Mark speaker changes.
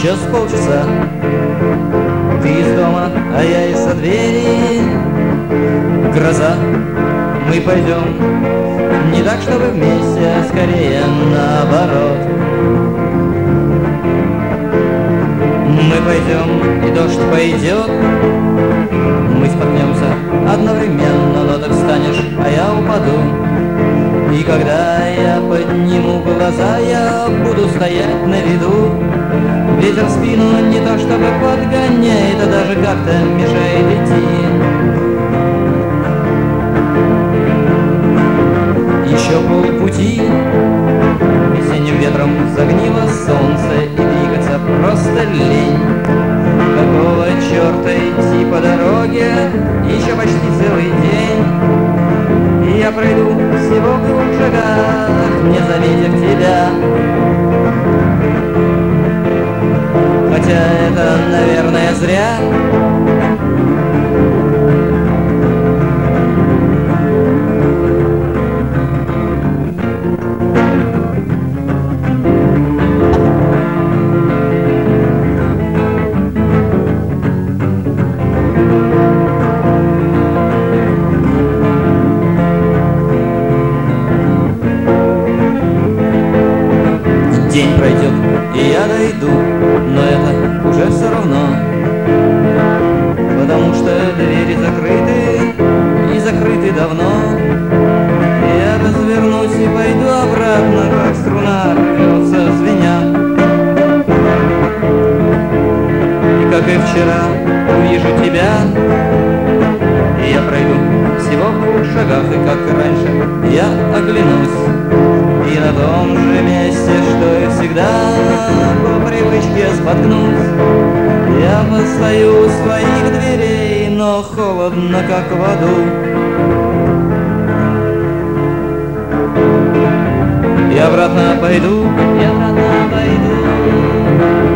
Speaker 1: Еще с полчаса ты из дома, а я из-за двери. Гроза, мы пойдем не так, чтобы вместе, а скорее наоборот. Мы пойдем, и дождь пойдет. Мы споткнемся одновременно, но ты встанешь, а я упаду. И когда я подниму глаза, я буду стоять на виду. Ветер в спину не то чтобы подгоняет, а даже как-то мешает идти. Еще полпути, весенним ветром загнило солнце, и двигаться просто лень. Какого черта идти по дороге еще почти целый день? И я пройду всего в 2 шагах, не заметив тебя. Хотя это, наверное, зря. День пройдет, и я дойду, но это уже все равно, потому что двери закрыты, и закрыты давно. Я развернусь и пойду обратно, как струна рвется, звеня. И как и вчера увижу тебя, и я пройду всего в 2 шагах, и как и раньше я оглянусь. И на том же месте, что и всегда, по привычке споткнусь. Я постою у своих дверей, но холодно, как в аду. И обратно пойду, и обратно пойду.